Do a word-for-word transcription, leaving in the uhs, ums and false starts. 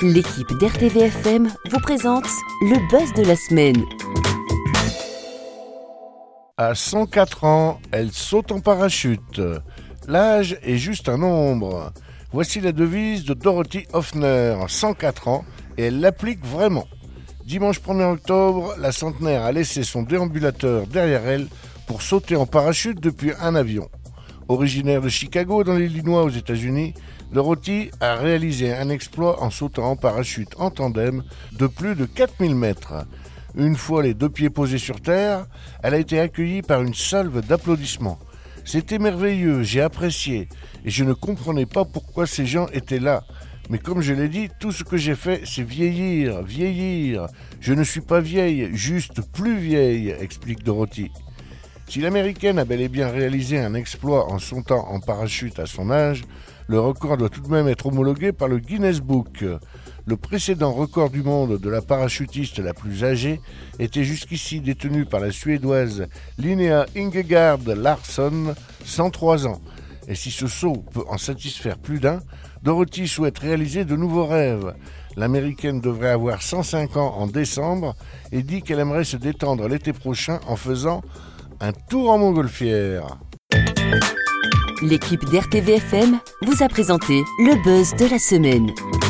L'équipe d'R T V F M vous présente le buzz de la semaine. À cent quatre ans, elle saute en parachute. L'âge est juste un nombre. Voici la devise de Dorothy Hoffner, cent quatre ans, et elle l'applique vraiment. Dimanche premier octobre, la centenaire a laissé son déambulateur derrière elle pour sauter en parachute depuis un avion. Originaire de Chicago, dans l'Illinois aux États-Unis, Dorothy a réalisé un exploit en sautant en parachute en tandem de plus de quatre mille mètres. Une fois les deux pieds posés sur terre, elle a été accueillie par une salve d'applaudissements. C'était merveilleux, j'ai apprécié, et je ne comprenais pas pourquoi ces gens étaient là. Mais comme je l'ai dit, tout ce que j'ai fait, c'est vieillir, vieillir. Je ne suis pas vieille, juste plus vieille, explique Dorothy. Si l'américaine a bel et bien réalisé un exploit en sautant en parachute à son âge, le record doit tout de même être homologué par le Guinness Book. Le précédent record du monde de la parachutiste la plus âgée était jusqu'ici détenu par la Suédoise Linnea Ingegard Larsson, cent trois ans. Et si ce saut peut en satisfaire plus d'un, Dorothy souhaite réaliser de nouveaux rêves. L'américaine devrait avoir cent cinq ans en décembre et dit qu'elle aimerait se détendre l'été prochain en faisant un tour en montgolfière. L'équipe d'R T V F M vous a présenté le buzz de la semaine.